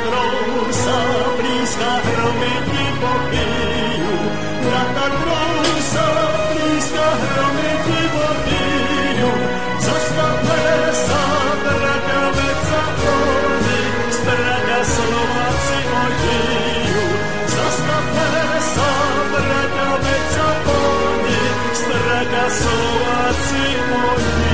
krousa, blízká hromy ti pobiju. Vrata krousa, blízká hromy ti pobiju. Zastavme sa, bratia veca oni, bratia Slováci ožiju. Zastavme sa, bratia veca oni, bratia Slováci ožiju.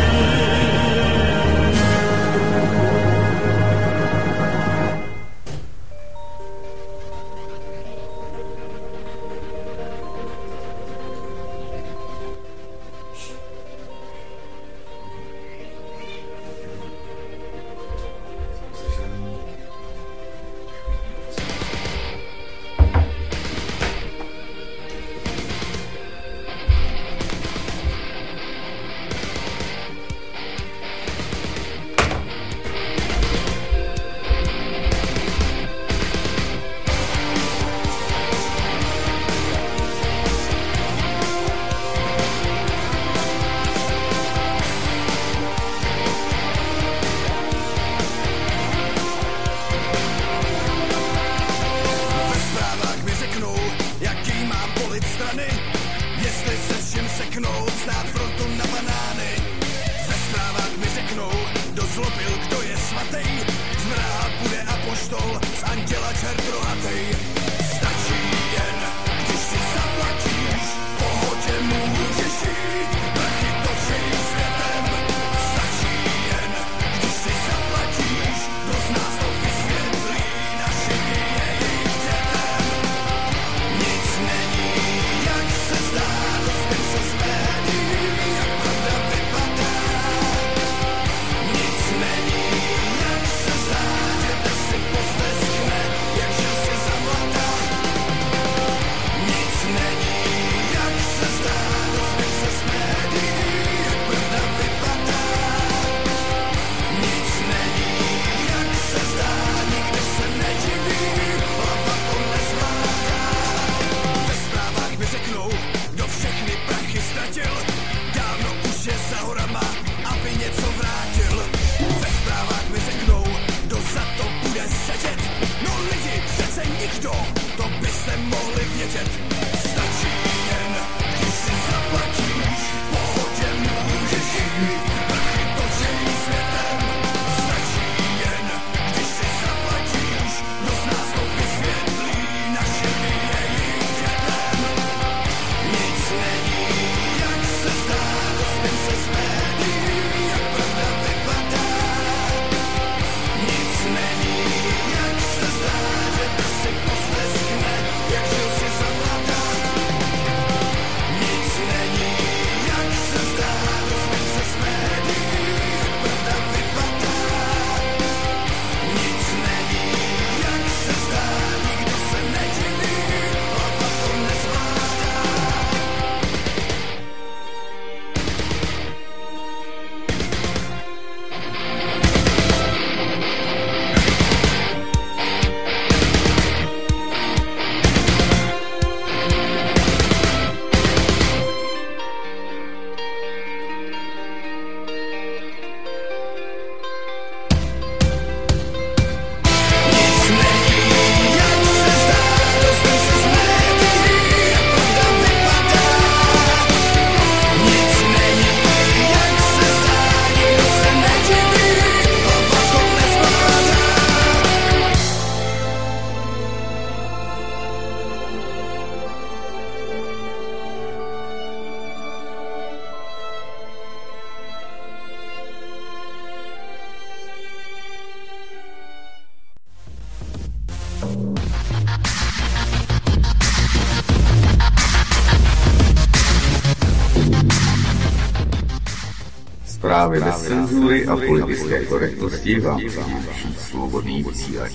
Zprávy bez cenzury a politické korektnosti vám přináší Svobodný vysílač.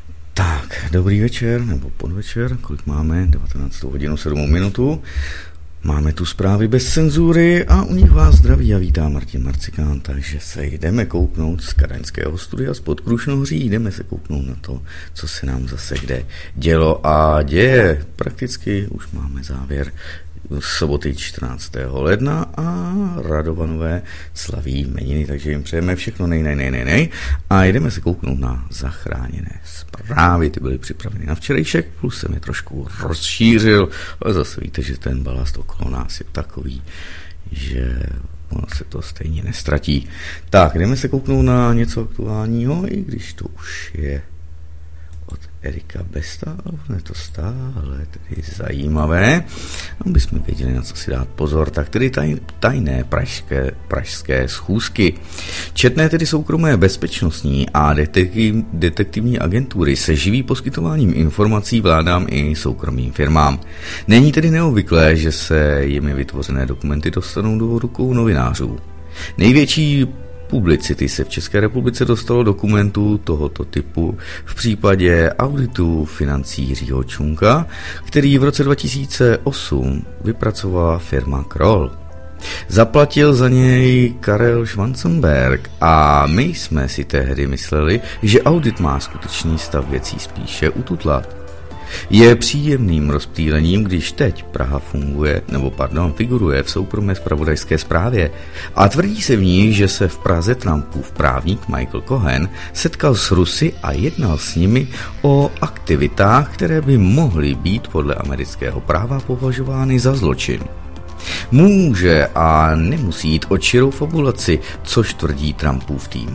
Tak, dobrý večer, nebo podvečer, kolik máme, 19 hodinu 7 minutu. Máme tu zprávy bez cenzury a u nich vás zdraví a vítá Martin Marcikán, takže se jdeme kouknout z kadaňského studia spod Krušnohoří, jdeme se kouknout na to, co se nám zase kde dělo a děje. Prakticky už máme závěr soboty 14. ledna a Radovanové slaví jmeniny, takže jim přejeme všechno nej. A jdeme se kouknout na zachráněné zprávy, ty byly připraveny na včerejšek, plus jsem je trošku rozšířil, ale zase víte, že ten balast okolo nás je takový, že ono se to stejně nestratí. Tak, jdeme se kouknout na něco aktuálního, i když to už je od Erika Besta, ale je to stále tedy zajímavé, aby jsme věděli, na co si dát pozor. Tak tedy tajné pražské schůzky. Četné tedy soukromé bezpečnostní a detektivní agentury se živí poskytováním informací vládám i soukromým firmám. Není tedy neobvyklé, že se jimi vytvořené dokumenty dostanou do rukou novinářů. Největší publicity se v České republice dostalo dokumentů tohoto typu v případě auditu financí Jiřího Čunka, který v roce 2008 vypracovala firma Kroll. Zaplatil za něj Karel Schwanzenberg a my jsme si tehdy mysleli, že audit má skutečný stav věcí spíše ututlat. Je příjemným rozptýlením, když teď Praha figuruje v soukromé zpravodajské zprávě a tvrdí se v ní, že se v Praze Trumpův právník Michael Cohen setkal s Rusy a jednal s nimi o aktivitách, které by mohly být podle amerického práva považovány za zločin. Může a nemusí jít o čirou fabulaci, což tvrdí Trumpův tým.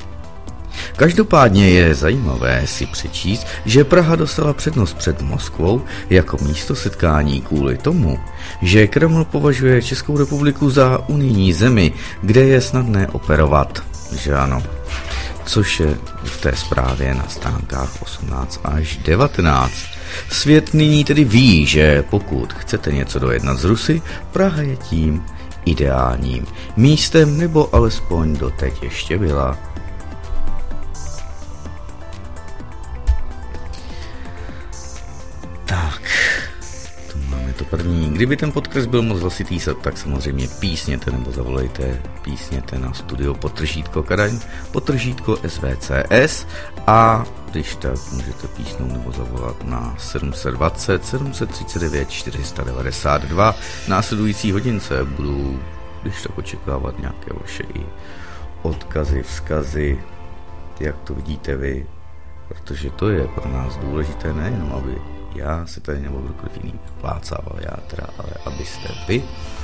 Každopádně je zajímavé si přečíst, že Praha dostala přednost před Moskvou jako místo setkání kvůli tomu, že Kreml považuje Českou republiku za unijní zemi, kde je snadné operovat, že ano. Což je v té zprávě na stránkách 18 až 19. Svět nyní tedy ví, že pokud chcete něco dojednat z Rusy, Praha je tím ideálním místem, nebo alespoň doteď ještě byla. Tak, to máme to první. Kdyby ten podcast byl moc hlasitý, tak samozřejmě písněte nebo zavolejte, písněte na studio _Kadaň, _SVCS a když tak můžete písnout nebo zavolat na 720 739 492. Následující hodince budu, když tak očekávat nějaké vaše i odkazy, vzkazy, jak to vidíte vy, protože to je pro nás důležité, nejenom aby já se tady nebo kdokoliv jiný plácával ale abyste vy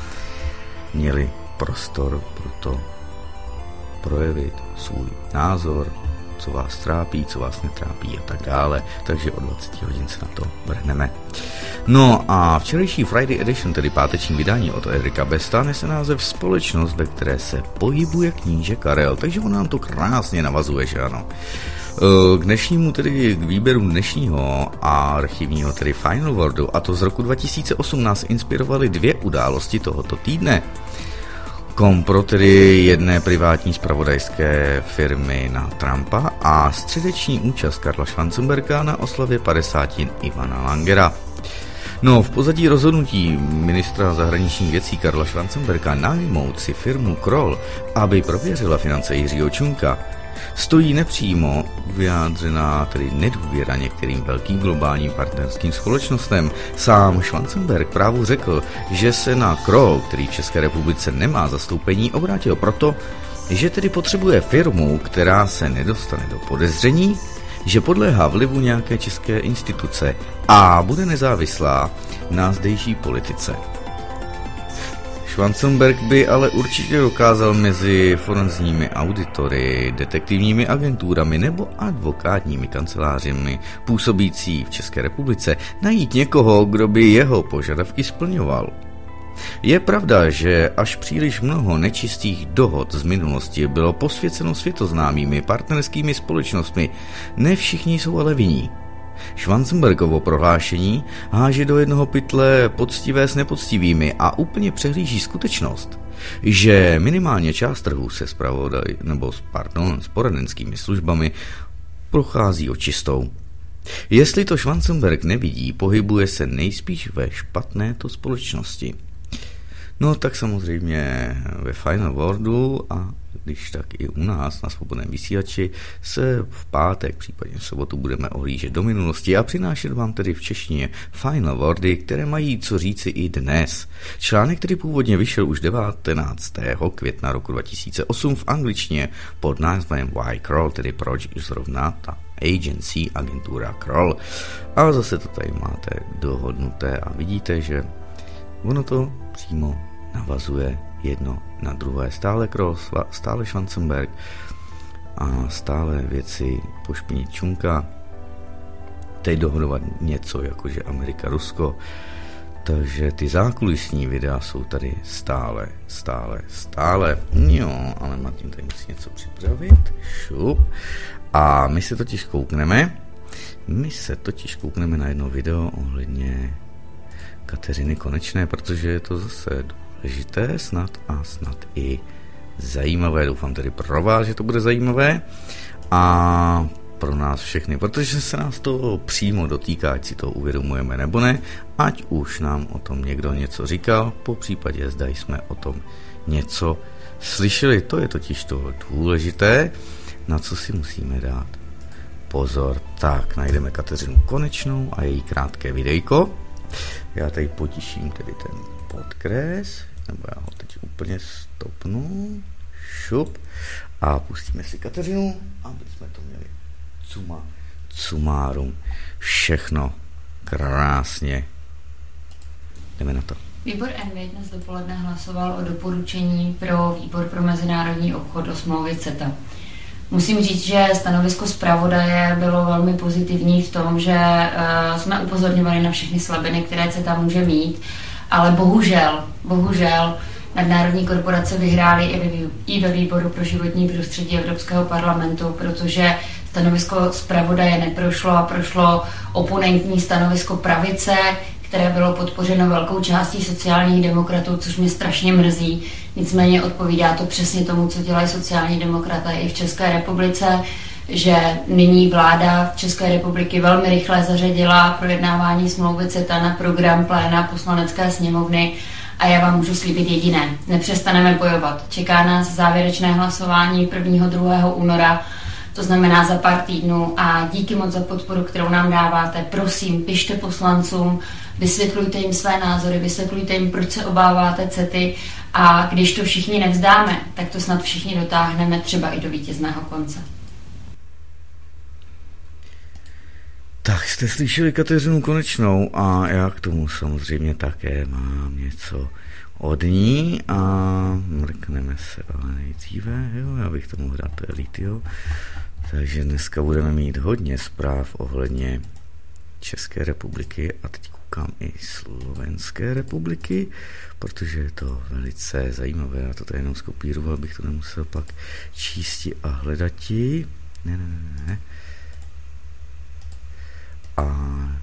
měli prostor pro to projevit svůj názor, co vás trápí, co vás netrápí a tak dále, takže o 20 hodin se na to vrhneme. No a včerejší Friday Edition, tedy páteční vydání od Erika Besta, nese název Společnost, ve které se pohybuje kníže Karel, takže on nám to krásně navazuje, že ano. K dnešnímu, tedy k výběru dnešního archivního, tedy Final Wordu, a to z roku 2018, inspirovaly dvě události tohoto týdne. Kompro, tedy jedné privátní zpravodajské firmy na Trumpa a středeční účast Karla Schwanzenberga na oslavě 50 Ivana Langera. No, v pozadí rozhodnutí ministra zahraničních věcí Karla Schwanzenberga najmout si firmu Kroll, aby prověřila finance Jiřího Čunka, stojí nepřímo vyjádřená tedy nedůvěra některým velkým globálním partnerským společnostem. Sám Schwanzenberg právu řekl, že se na Kroll, který v České republice nemá zastoupení, obrátil proto, že tedy potřebuje firmu, která se nedostane do podezření, že podléhá vlivu nějaké české instituce a bude nezávislá na zdejší politice. Schwanzenberg by ale určitě dokázal mezi forenzními auditory, detektivními agenturami nebo advokátními kancelářemi působící v České republice najít někoho, kdo by jeho požadavky splňoval. Je pravda, že až příliš mnoho nečistých dohod z minulosti bylo posvěceno světoznámými partnerskými společnostmi, ne všichni jsou ale vinní. Schwanzenbergovo prohlášení háže do jednoho pytle poctivé s nepoctivými a úplně přehlíží skutečnost, že minimálně část trhu se s poradenskými službami prochází očistou. Jestli to Schwanzenberg nevidí, pohybuje se nejspíš ve špatné to společnosti. No tak samozřejmě ve Final Worldu a když tak i u nás na Svobodném vysílači se v pátek, případně v sobotu budeme ohlížet do minulosti a přinášet vám tedy v češtině Final Worldy, které mají co říci i dnes. Článek, který původně vyšel už 19. května roku 2008 v angličtině pod názvem Why Kroll, tedy proč zrovna ta agency, agentura Kroll. A zase to tady máte dohodnuté a vidíte, že ono to přímo navazuje jedno na druhé. Stále Kroll, stále Schwarzenberg a stále věci pošpinit Čunka. Teď dohodovat něco jakože Amerika, Rusko. Takže ty zákulisní videa jsou tady stále. Jo, ale Martin tady musí něco připravit. Šup. A my se totiž koukneme na jedno video ohledně Kateřiny Konečné, protože je to zase důležité snad i zajímavé. Doufám tedy pro vás, že to bude zajímavé a pro nás všechny, protože se nás to přímo dotýká, ať si to uvědomujeme nebo ne, ať už nám o tom někdo něco říkal, po případě zda jsme o tom něco slyšeli. To je totiž to důležité, na co si musíme dát pozor. Tak, najdeme Kateřinu Konečnou a její krátké videjko. Já tady potiším tedy ten podkres, nebo já ho teď úplně stopnu, šup, a pustíme si Kateřinu, aby jsme to měli sumárum, všechno krásně. Jdeme na to. Výbor ENVI dnes dopoledne hlasoval o doporučení pro výbor pro mezinárodní obchod o smlouvě CETA. Musím říct, že stanovisko zpravodaje bylo velmi pozitivní v tom, že jsme upozorňovali na všechny slabiny, které CETA může mít, ale bohužel nadnárodní korporace vyhrály i ve výboru pro životní prostředí Evropského parlamentu, protože stanovisko zpravodaje neprošlo a prošlo oponentní stanovisko pravice, které bylo podpořeno velkou částí sociálních demokratů, což mě strašně mrzí. Nicméně odpovídá to přesně tomu, co dělají sociální demokraté i v České republice, že nyní vláda v České republiky velmi rychle zařadila projednávání smlouvy CETA na program pléna Poslanecké sněmovny a já vám můžu slíbit jediné. Nepřestaneme bojovat. Čeká nás závěrečné hlasování 1. 2. února, to znamená za pár týdnů, a díky moc za podporu, kterou nám dáváte. Prosím, pište poslancům, vysvětlujte jim své názory, vysvětlujte jim, proč se obáváte CETY, a když to všichni nevzdáme, tak to snad všichni dotáhneme třeba i do vítězného konce. Tak jste slyšeli Kateřinu Konečnou a já k tomu samozřejmě také mám něco od ní a mrkneme se ale nejdříve, jo, já bych tomu hrát to elity, jo. Takže dneska budeme mít hodně zpráv ohledně České republiky a teď koukám i Slovenské republiky, protože je to velice zajímavé. Já to tady jenom skopíroval, bych to nemusel pak čísti a hledati. Ne. A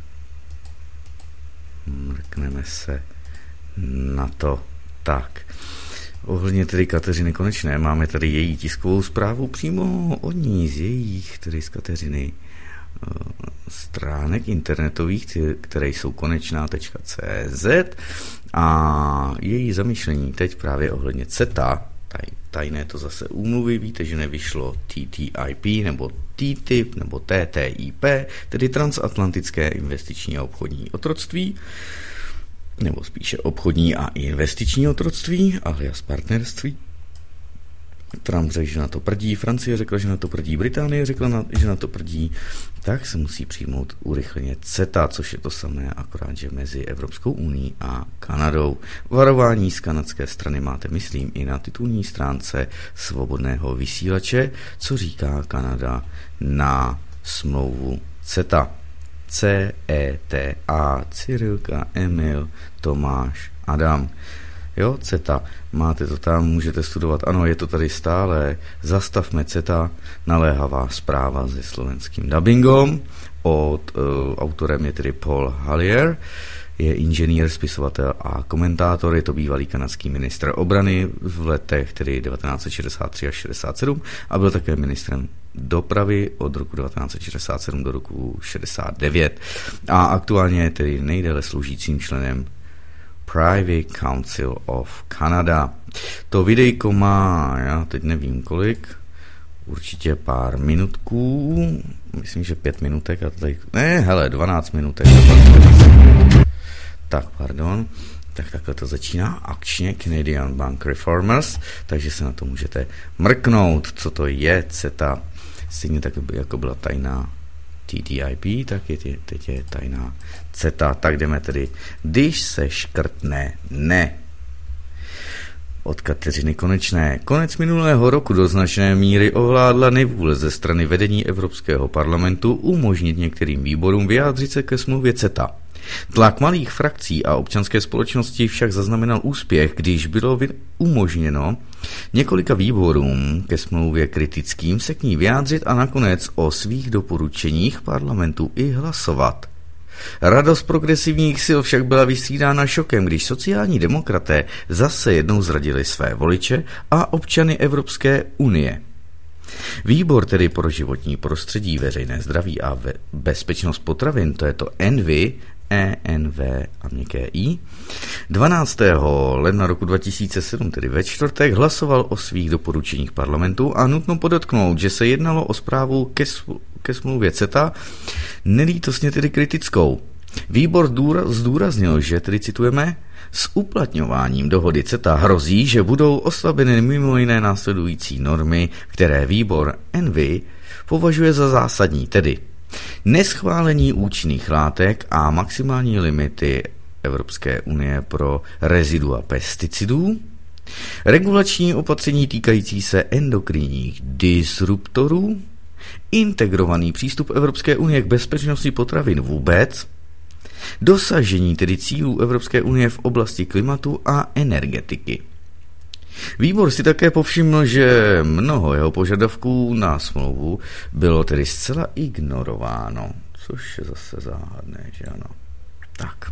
mrkneme se na to tak. Ohledně tedy Kateřiny Konečné máme tady její tiskovou zprávu přímo od ní, z jejich, tedy z Kateřiny, stránek internetových, které jsou konečná.cz, a její zamýšlení teď právě ohledně CETA, tajné to zase úmluvy, víte, že nevyšlo TTIP nebo TTIP nebo TTIP, tedy transatlantické investiční a obchodní otroctví, nebo spíše obchodní a investiční otroctví, alias partnerství. Trump řekl, že na to prdí, Francie řekla, že na to prdí, Británie řekla, že na to prdí, tak se musí přijmout urychleně CETA, což je to samé, akorát, že mezi Evropskou unií a Kanadou. Varování z kanadské strany máte, myslím, i na titulní stránce Svobodného vysílače, co říká Kanada na smlouvu CETA. CETA, Cyrilka, Emil, Tomáš, Adam. Jo, CETA, máte to tam, můžete studovat. Ano, je to tady stále. Zastavme CETA, naléhavá zpráva se slovenským dubbingom. Autorem je tedy Paul Halier, je inženýr, spisovatel a komentátor, je to bývalý kanadský ministr obrany v letech tedy 1963 až 67 a byl také ministrem dopravy od roku 1967 do roku 69 a aktuálně je tedy nejdéle sloužícím členem Privy Council of Canada. To videjko má, já teď nevím kolik, určitě pár minutků, myslím, že 5 minutek, a tady, 12 minutek. Tak, pardon. Tak takhle to začíná akčně, Canadian Bank Reformers, takže se na to můžete mrknout, co to je CETA. Stejně tak, jako byla tajná TTIP, tak teď je tajná CETA. Tak jdeme tedy, když se škrtne ne. Od Kateřiny Konečné. Konec minulého roku do značné míry ovládla nevůle ze strany vedení Evropského parlamentu umožnit některým výborům vyjádřit se ke smlouvě CETA. Tlak malých frakcí a občanské společnosti však zaznamenal úspěch, když bylo umožněno několika výborům ke smlouvě kritickým se k ní vyjádřit a nakonec o svých doporučeních parlamentu i hlasovat. Radost progresivních sil však byla vystřídána šokem, když sociální demokraté zase jednou zradili své voliče a občany Evropské unie. Výbor tedy pro životní prostředí, veřejné zdraví a bezpečnost potravin, to je to ENVI, ENV a měkké I, 12. ledna roku 2007, tedy ve čtvrtek, hlasoval o svých doporučeních parlamentu a nutno podotknout, že se jednalo o zprávu ke smlouvě CETA, nelítostně tedy kritickou. Výbor zdůraznil, že tedy citujeme, s uplatňováním dohody CETA hrozí, že budou oslabeny mimo jiné následující normy, které výbor ENVI považuje za zásadní, tedy neschválení účinných látek a maximální limity Evropské unie pro rezidua pesticidů, regulační opatření týkající se endokrinních disruptorů, integrovaný přístup Evropské unie k bezpečnosti potravin vůbec, dosažení tedy cílů Evropské unie v oblasti klimatu a energetiky. Výbor si také povšiml, že mnoho jeho požadavků na smlouvu bylo tedy zcela ignorováno, což je zase záhadné, že ano. Tak.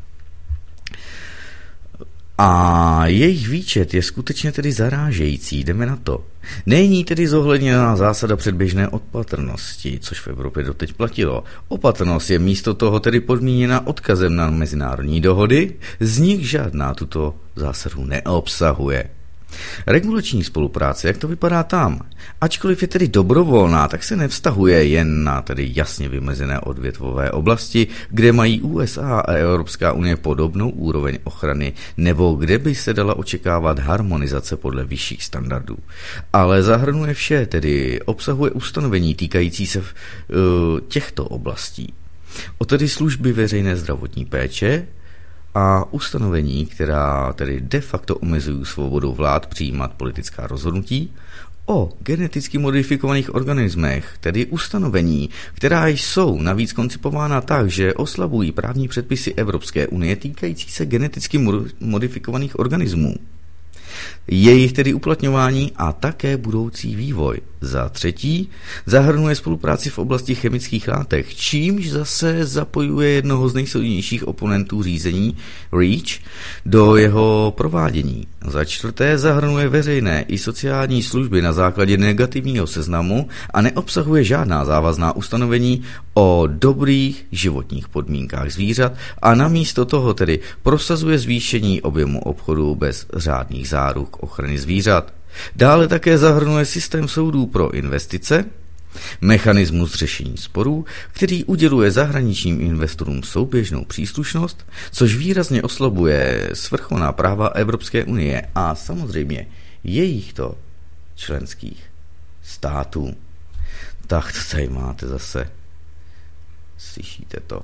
A jejich výčet je skutečně tedy zarážející, jdeme na to. Není tedy zohledněná zásada předběžné opatrnosti, což v Evropě doteď platilo. Opatrnost je místo toho tedy podmíněna odkazem na mezinárodní dohody, z nich žádná tuto zásadu neobsahuje. Regulační spolupráce, jak to vypadá tam? Ačkoliv je tedy dobrovolná, tak se nevztahuje jen na tedy jasně vymezené odvětvové oblasti, kde mají USA a Evropská unie podobnou úroveň ochrany, nebo kde by se dala očekávat harmonizace podle vyšších standardů. Ale zahrnuje vše, tedy obsahuje ustanovení týkající se těchto oblastí. O tedy služby veřejné zdravotní péče, a ustanovení, která tedy de facto omezují svobodu vlád přijímat politická rozhodnutí, o geneticky modifikovaných organismech, tedy ustanovení, která jsou navíc koncipována tak, že oslabují právní předpisy Evropské unie týkající se geneticky modifikovaných organismů. Jejich tedy uplatňování a také budoucí vývoj. Za třetí zahrnuje spolupráci v oblasti chemických látek, čímž zase zapojuje jednoho z nejsilnějších oponentů řízení REACH do jeho provádění. Za čtvrté zahrnuje veřejné i sociální služby na základě negativního seznamu a neobsahuje žádná závazná ustanovení o dobrých životních podmínkách zvířat a namísto toho tedy prosazuje zvýšení objemu obchodu bez řádných záruk ochrany zvířat. Dále také zahrnuje systém soudů pro investice, mechanismus řešení sporů, který uděluje zahraničním investorům souběžnou příslušnost, což výrazně oslabuje svrchovaná práva Evropské unie a samozřejmě jejichto členských států. Tak to tady máte zase. Slyšíte to?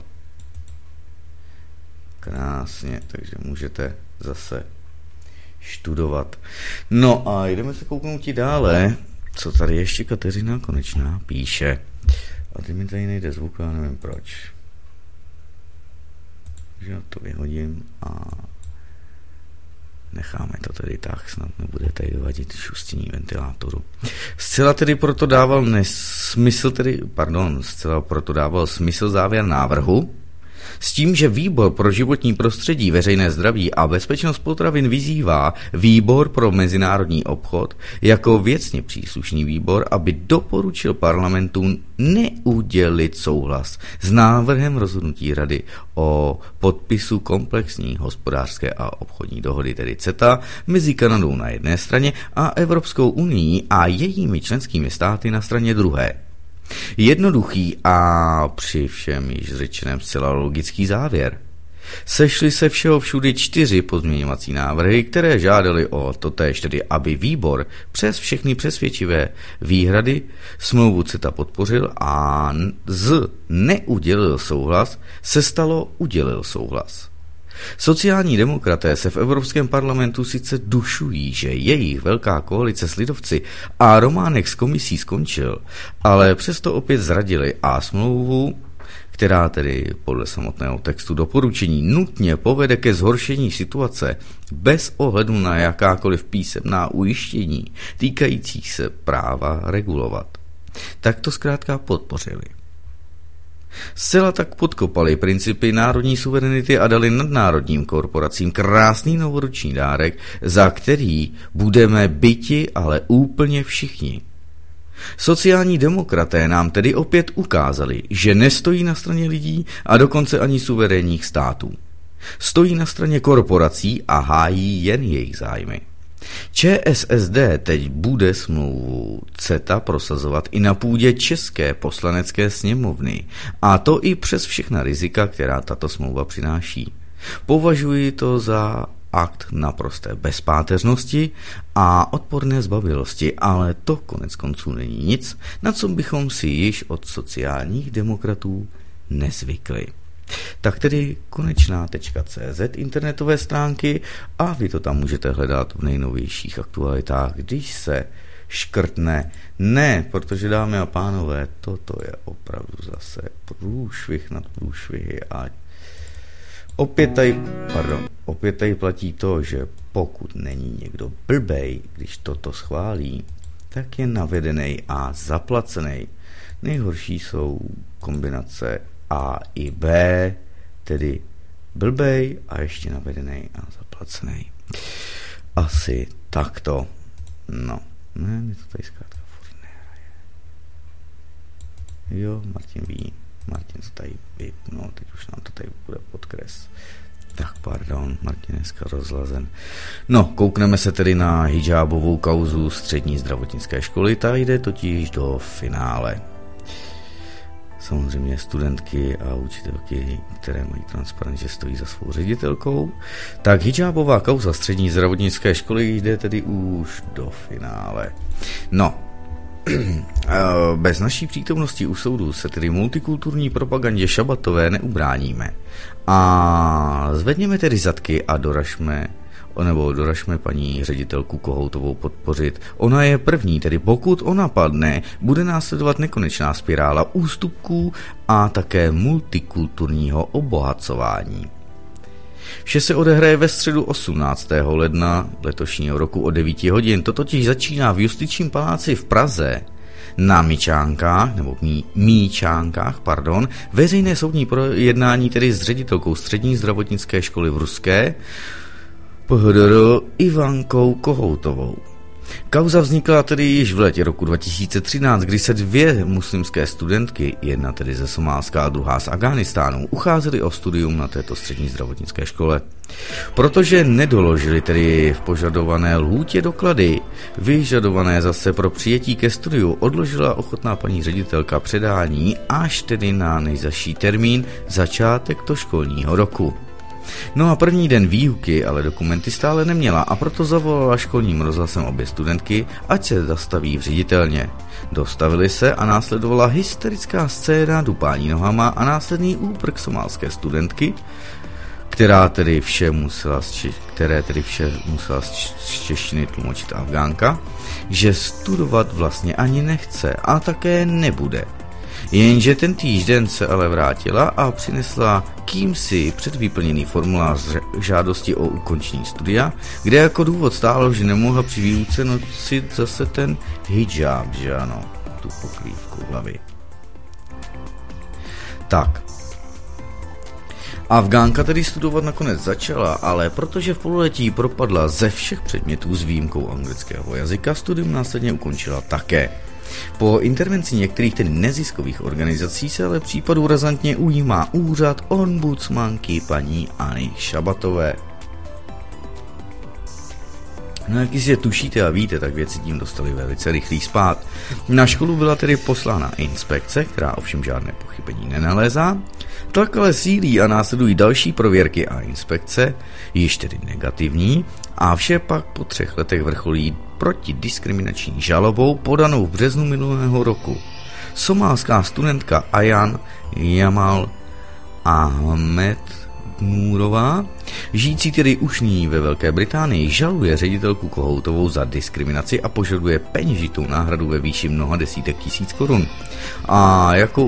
Krásně, takže můžete zase študovat. No a jdeme se kouknout i dále, co tady ještě Kateřina Konečná píše. A teď mi tady nejde zvuk, já nevím proč. Takže to vyhodím a necháme to tedy tak, snad nebude tady vadit šustění ventilátoru. Zcela proto dával smysl závěr návrhu, S tím, že Výbor pro životní prostředí, veřejné zdraví a bezpečnost potravin vyzývá Výbor pro mezinárodní obchod jako věcně příslušný výbor, aby doporučil parlamentu neudělit souhlas s návrhem rozhodnutí Rady o podpisu komplexní hospodářské a obchodní dohody, tedy CETA, mezi Kanadou na jedné straně a Evropskou unií a jejími členskými státy na straně druhé. Jednoduchý a při všem již řečeném zcela logický závěr. Sešly se všeho všudy 4 pozměňovací návrhy, které žádaly o totéž, tedy aby výbor přes všechny přesvědčivé výhrady smlouvu CETA podpořil a z neudělil souhlas se stalo udělil souhlas. Sociální demokraté se v Evropském parlamentu sice dušují, že jejich velká koalice s lidovci a Románek s komisí skončil, ale přesto opět zradili a smlouvu, která tedy podle samotného textu doporučení nutně povede ke zhoršení situace bez ohledu na jakákoliv písemná ujištění týkajících se práva regulovat, tak to zkrátka podpořili. Zcela tak podkopali principy národní suverenity a dali nadnárodním korporacím krásný novoroční dárek, za který budeme byti, ale úplně všichni. Sociální demokraté nám tedy opět ukázali, že nestojí na straně lidí a dokonce ani suverénních států. Stojí na straně korporací a hájí jen jejich zájmy. ČSSD teď bude smlouvu CETA prosazovat i na půdě České poslanecké sněmovny, a to i přes všechna rizika, která tato smlouva přináší. Považuji to za akt naprosté bezpáteřnosti a odporné zbabělosti, ale to konec konců není nic, na co bychom si již od sociálních demokratů nezvykli. Tak tedy konečná.cz internetové stránky a vy to tam můžete hledat v nejnovějších aktualitách, když se škrtne. Ne, protože dámy a pánové, toto je opravdu zase průšvih nad průšvihy a opět tady platí to, že pokud není někdo blbej, když toto schválí, tak je navedenej a zaplacenej. Nejhorší jsou kombinace A i B, tedy blbej a ještě navedenej a zaplacenej. Asi takto. No, ne, mi to tady zkrátka furt nehraje. Jo, Martin ví. Martin to tady vypnul, teď už nám to tady bude podkres. Tak pardon, Martin dneska rozlazen. No, koukneme se tedy na hidžábovou kauzu střední zdravotnické školy, ta jde totiž do finále. Samozřejmě studentky a učitelky, které mají transparent, že stojí za svou ředitelkou. Tak hidžábová kauza střední zdravotnické školy jde tedy už do finále. No, bez naší přítomnosti u soudu se tedy multikulturní propagandě šabatové neubráníme. A zvedněme tedy zadky a doražme paní ředitelku Kohoutovou podpořit. Ona je první, tedy pokud ona padne, bude následovat nekonečná spirála ústupků a také multikulturního obohacování. Vše se odehraje ve středu 18. ledna letošního roku o 9 hodin. To totiž začíná v Justičním paláci v Praze na Míčánkách, veřejné soudní jednání tedy s ředitelkou střední zdravotnické školy v Ruské, PHDR Ivankou Kohoutovou. Kauza vznikla tedy již v létě roku 2013, kdy se 2 muslimské studentky, jedna tedy ze Somálska a druhá z Afghánistánu, ucházely o studium na této střední zdravotnické škole. Protože nedoložili tedy v požadované lhůtě doklady, vyžadované zase pro přijetí ke studiu, odložila ochotná paní ředitelka předání až tedy na nejzazší termín začátek školního roku. No a první den výuky ale dokumenty stále neměla a proto zavolala školním rozhlasem obě studentky, ať se zastaví v ředitelně. Dostavili se a následovala hysterická scéna dupání nohama a následný úprk somálské studentky, které tedy vše musela z češtiny tlumočit Afgánka, že studovat vlastně ani nechce a také nebude. Jenže ten týžden se ale vrátila a přinesla kýmsi předvyplněný formulář žádosti o ukončení studia, kde jako důvod stálo, že nemohla při výuce nosit zase ten hijab, že ano, tu pokrývku hlavy. Tak. Afgánka tedy studovat nakonec začala, ale protože v pololetí propadla ze všech předmětů s výjimkou anglického jazyka, studium následně ukončila také. Po intervenci některých tedy neziskových organizací se ale případu razantně ujímá úřad ombudsmanky paní Anny Šabatové. No jak si tušíte a víte, tak věci tím dostali velice rychlý spád. Na školu byla tedy poslána inspekce, která ovšem žádné pochybení nenalézá. Tlak ale sílí a následují další prověrky a inspekce, již tedy negativní, a vše pak po 3 letech vrcholí protidiskriminační žalobou podanou v březnu minulého roku. Somálská studentka Ayan Jamal Ahmed Núrová, žijící tedy už nyní ve Velké Británii, žaluje ředitelku Kohoutovou za diskriminaci a požaduje peněžitou náhradu ve výši mnoha desítek tisíc korun. A jako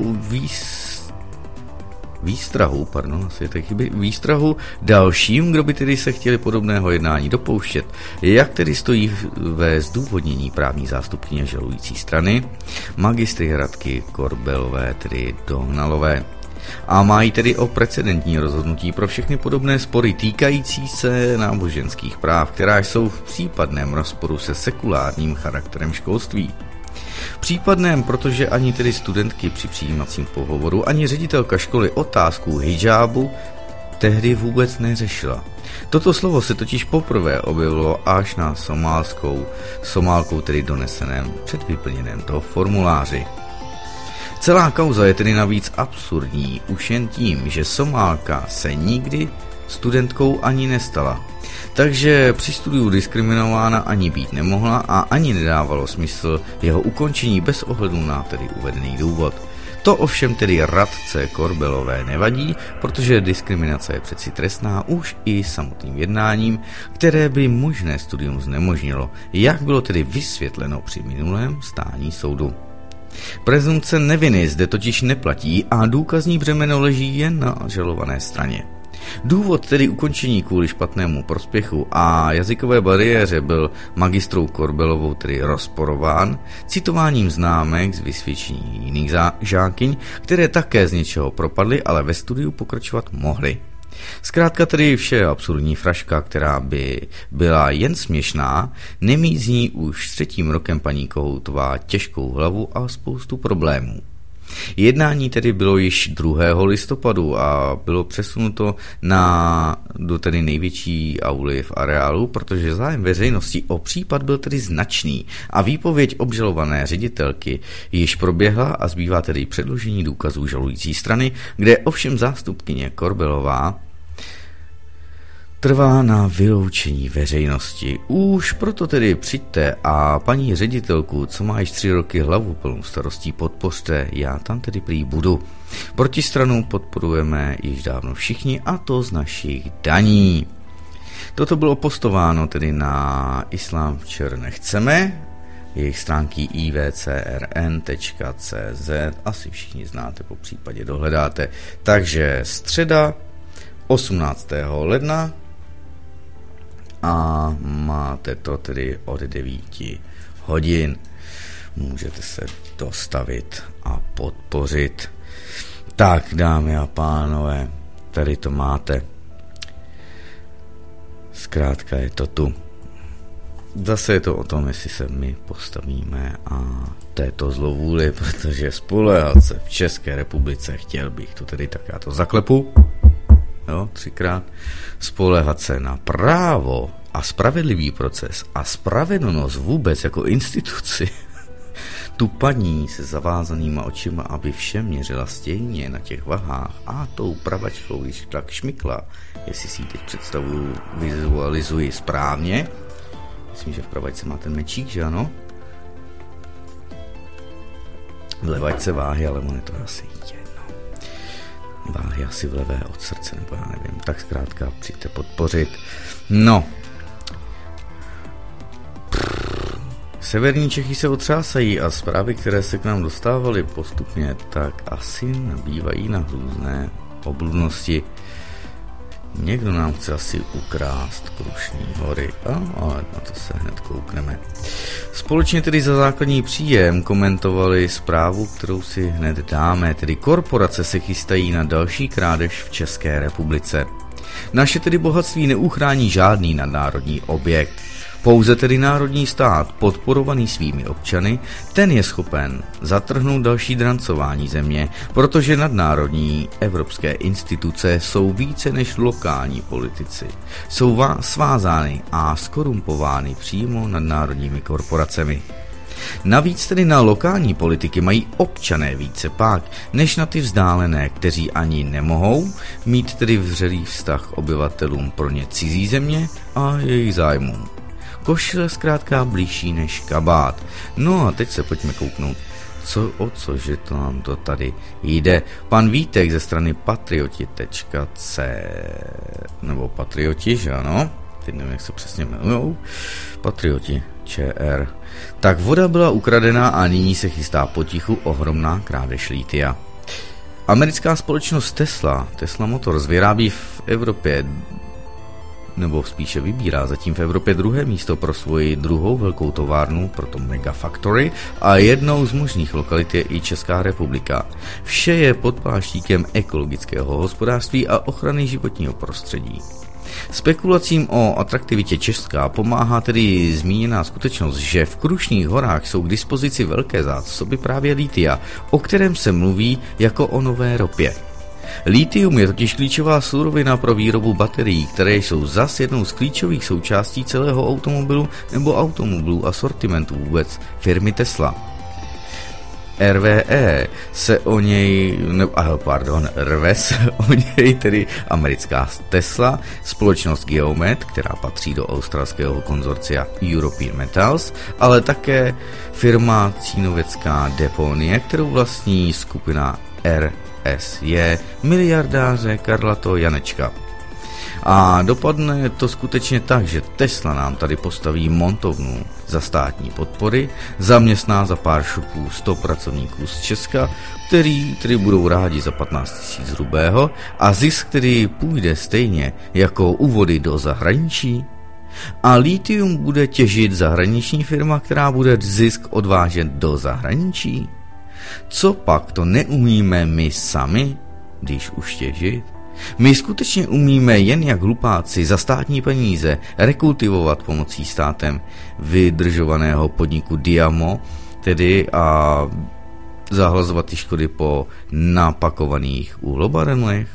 výstrahu dalším, kdo by tedy se chtěli podobného jednání dopouštět, jak tedy stojí ve zdůvodnění právní zástupkyně žalující strany, magistry Radky Korbelové, tedy Dohnalové. A mají tedy o precedentní rozhodnutí pro všechny podobné spory týkající se náboženských práv, která jsou v případném rozporu se sekulárním charakterem školství. Případném, protože ani tedy studentky při přijímacím pohovoru, ani ředitelka školy otázku hijábu tehdy vůbec neřešila. Toto slovo se totiž poprvé objevilo až na Somálkou tedy doneseném předvyplněném toho formuláři. Celá kauza je tedy navíc absurdní už jen tím, že Somálka se nikdy studentkou ani nestala. Takže při studiu diskriminována ani být nemohla a ani nedávalo smysl jeho ukončení bez ohledu na tedy uvedený důvod. To ovšem tedy Radce Korbelové nevadí, protože diskriminace je přeci trestná už i samotným jednáním, které by možné studium znemožnilo, jak bylo tedy vysvětleno při minulém stání soudu. Prezumce neviny zde totiž neplatí a důkazní břemeno leží jen na žalované straně. Důvod tedy ukončení kvůli špatnému prospěchu a jazykové bariéře byl magistrou Korbelovou tedy rozporován citováním známek z vysvědčení jiných žákyň, které také z něčeho propadly, ale ve studiu pokračovat mohly. Zkrátka tedy vše absurdní fraška, která by byla jen směšná, nemít z ní už 3. rokem paní Kohoutová těžkou hlavu a spoustu problémů. Jednání tedy bylo již 2. listopadu a bylo přesunuto do tedy největší auly v areálu, protože zájem veřejnosti o případ byl tedy značný a výpověď obžalované ředitelky již proběhla a zbývá tedy předložení důkazů žalující strany, kde ovšem zástupkyně Korbelová trvá na vyloučení veřejnosti. Už proto tedy přijďte a paní ředitelku, co má již 3 roky hlavu plnou starostí, podpořte, já tam tedy prý budu. Protistranu podporujeme již dávno všichni, a to z našich daní. Toto bylo postováno tedy na Islám v Čer nechceme, jejich stránky ivcrn.cz, asi všichni znáte, po případě dohledáte. Takže středa 18. ledna a máte to tedy od 9 hodin. Můžete se dostavit a podpořit. Tak, dámy a pánové, tady to máte. Zkrátka je to tu. Zase je to o tom, jestli se my postavíme a této zlovůli, protože spoléhat se v České republice, chtěl bych to tedy, tak já to zaklepu, jo, 3krát, spoléhat se na právo a spravedlivý proces a spravedlnost vůbec jako instituci, tu paní se zavázanýma očima, aby vše měřila stejně na těch vahách a tou pravačkou, když tak šmykla, jestli si ji teď představuju, vizualizuji správně. Myslím, že v pravačce má ten mečík, že ano? V levačce váhy, ale on je to asi jedno. Váhy asi v levé od srdce, nebo já nevím. Tak zkrátka přijďte podpořit. No. Severní Čechy se otřásají a zprávy, které se k nám dostávaly postupně, tak asi nabývají na různé obludnosti. Někdo nám chce asi ukrást Krušní hory, ale na to se hned koukneme. Společně tedy za základní příjem komentovali zprávu, kterou si hned dáme, tedy korporace se chystají na další krádež v České republice. Naše tedy bohatství neuchrání žádný nadnárodní objekt. Pouze tedy národní stát, podporovaný svými občany, ten je schopen zatrhnout další drancování země, protože nadnárodní evropské instituce jsou více než lokální politici. Jsou svázány a skorumpovány přímo nadnárodními korporacemi. Navíc tedy na lokální politiky mají občané více pák, než na ty vzdálené, kteří ani nemohou mít tedy vřelý vztah k obyvatelům pro ně cizí země a jejich zájmům. Košile zkrátka blížší než kabát. No a teď se pojďme kouknout, že to nám to tady jde. Pan Vítek ze strany patrioti.c nebo patrioti, že ano? Teď nevím, jak se přesně jmenujou. Patrioti. ČR. Tak voda byla ukradená a nyní se chystá potichu ohromná krádež litia. Americká společnost Tesla Motors vyrábí v Evropě, nebo spíše vybírá zatím v Evropě druhé místo pro svoji druhou velkou továrnu, proto Megafactory, a jednou z možných lokalit je i Česká republika. Vše je pod pláštíkem ekologického hospodářství a ochrany životního prostředí. Spekulacím o atraktivitě Česka pomáhá tedy zmíněná skutečnost, že v Krušných horách jsou k dispozici velké zásoby právě litia, o kterém se mluví jako o nové ropě. Litium je totiž klíčová surovina pro výrobu baterií, které jsou zas jednou z klíčových součástí celého automobilu nebo automobilů a sortimentu vůbec firmy Tesla. RWE se o něj, rve se o něj tedy americká Tesla, společnost Geomet, která patří do australského konzorcia European Metals, ale také firma cínovecká Deponie, kterou vlastní skupina RSJ miliardáře Karlato Janečka. A dopadne to skutečně tak, že Tesla nám tady postaví montovnu za státní podpory, zaměstná za pár šupů 100 pracovníků z Česka, který tedy budou rádi za 15 000 hrubého, a zisk, který půjde stejně jako u vody do zahraničí. A litium bude těžit zahraniční firma, která bude zisk odvážet do zahraničí. Co pak to neumíme my sami, když už těžit? My skutečně umíme jen jak hlupáci za státní peníze rekultivovat pomocí státem vydržovaného podniku Diamo, tedy a zahlazovat ty škody po napakovaných uhlobarenlech?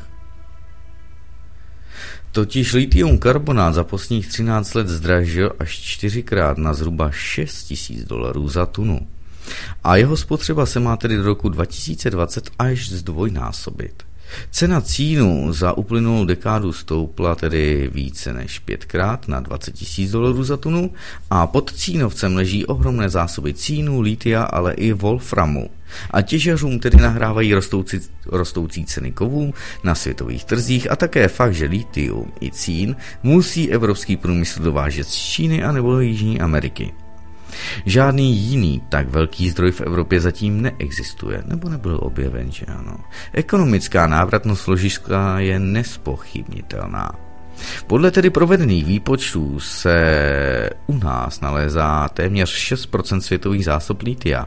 Totiž litium karbonát za posledních 13 let zdražil až 4krát na zhruba $6,000 za tunu. A jeho spotřeba se má tedy do roku 2020 až zdvojnásobit. Cena cínu za uplynulou dekádu stoupla tedy více než 5krát na $20,000 za tunu a pod cínovcem leží ohromné zásoby cínu, litia, ale i wolframu. A těžařům tedy nahrávají rostoucí ceny kovů na světových trzích a také fakt, že litium i cín musí evropský průmysl dovážet z Číny a nebo Jižní Ameriky. Žádný jiný tak velký zdroj v Evropě zatím neexistuje, nebo nebyl objeven, že ano. Ekonomická návratnost ložiska je nespochybnitelná. Podle tedy provedených výpočtů se u nás nalézá téměř 6% světových zásob litia.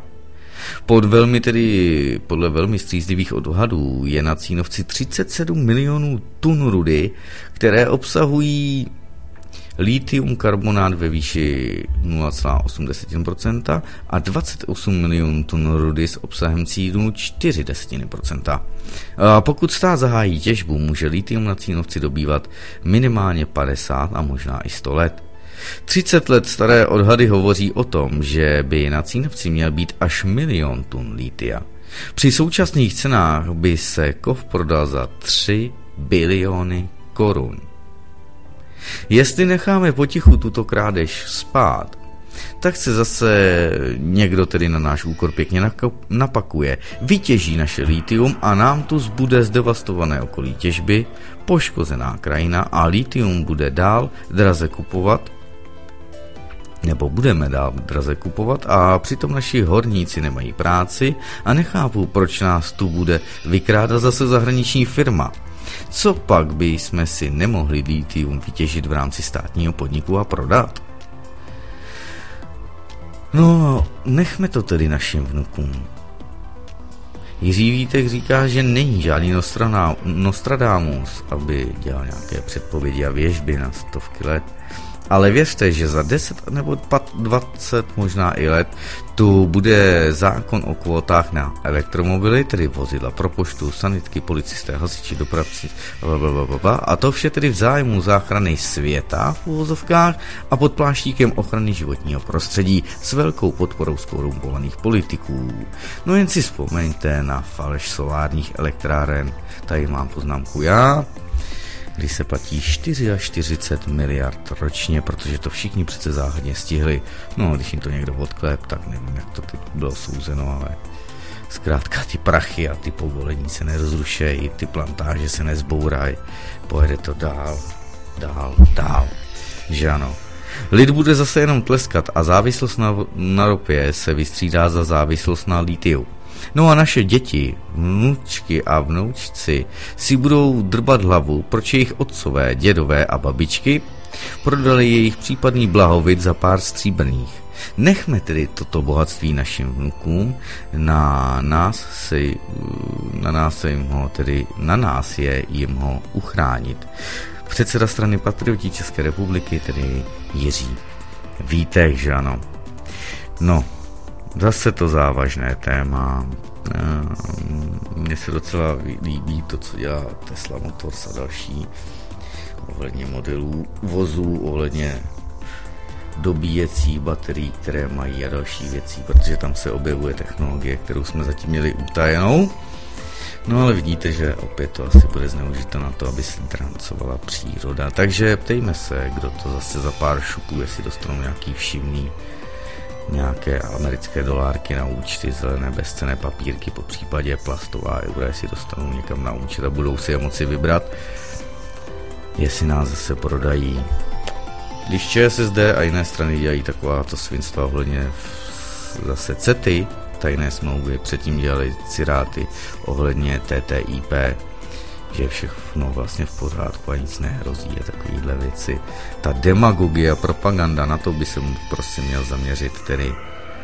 Podle velmi střízlivých odhadů je na cínovci 37 milionů tun rudy, které obsahují litium karbonát ve výši 0,8% a 28 milionů tun rudy s obsahem cínu 0,4%. A pokud stát zahájí těžbu, může litium na cínovci dobývat minimálně 50 a možná i 100 let. 30 let staré odhady hovoří o tom, že by na cínovci měl být až 1 milion tun litia. Při současných cenách by se kov prodal za 3 biliony korun. Jestli necháme potichu tuto krádež spát, tak se zase někdo tedy na náš úkor pěkně napakuje, vytěží naše litium a nám tu zbude zdevastované okolí těžby, poškozená krajina a litium bude dál draze kupovat, nebo budeme dál draze kupovat a přitom naši horníci nemají práci a nechápu, proč nás tu bude vykrádat zase zahraniční firma. Co pak by jsme si nemohli lithium vytěžit v rámci státního podniku a prodat? No, nechme to tedy našim vnukům. Jiří Vítek říká, že není žádný Nostradamus, aby dělal nějaké předpovědi a věžby na stovky let. Ale věřte, že za 10 nebo 20 možná i let tu bude zákon o kvótách na elektromobily, tedy vozidla pro poštu, sanitky, policisté, hasiči, dopravci, a to vše tedy v zájmu záchrany světa v uvozovkách a pod pláštíkem ochrany životního prostředí s velkou podporou zkorumpovaných politiků. No jen si vzpomeňte na faleš solárních elektráren, tady mám poznámku já, kdy se platí 44 miliard ročně, protože to všichni přece záhadně stihli. No, když jim to někdo odklep, tak nevím, jak to teď bylo souzeno, ale zkrátka ty prachy a ty povolení se nerozrušejí, ty plantáže se nezbourají, pojede to dál, že ano. Lid bude zase jenom tleskat a závislost na ropě se vystřídá za závislost na litiu. No a naše děti, vnučky a vnoučci si budou drbat hlavu, proč jejich otcové, dědové a babičky prodali jejich případný blahovit za pár stříbrných. Nechme tedy toto bohatství našim vnukům, na nás je jim ho uchránit. Předseda strany Patrioti České republiky, tedy Jiří Vítek, že ano. No, zase to závažné téma. Mně se docela líbí to, co dělá Tesla Motors a další ohledně modelů vozů, ohledně dobíjecí baterií, které mají a další věcí, protože tam se objevuje technologie, kterou jsme zatím měli utajenou. No ale vidíte, že opět to asi bude zneužito na to, aby se trancovala příroda. Takže ptejme se, kdo to zase za pár šupů, jestli dostanou nějaký všimný, nějaké americké dolárky na účty, zelené bezcenné papírky, po případě plastová eura, jestli dostanou někam na účet a budou si je moci vybrat, jestli nás zase prodají. Když ČSSD a jiné strany dělají takováto svinstva ohledně zase CETY, tajné smlouvy, předtím dělali ciráty ohledně TTIP, že je všechno vlastně v pořádku a nic nehrozí a takovýhle věci. Ta demagogie a propaganda, na to by se mu prostě měl zaměřit, tedy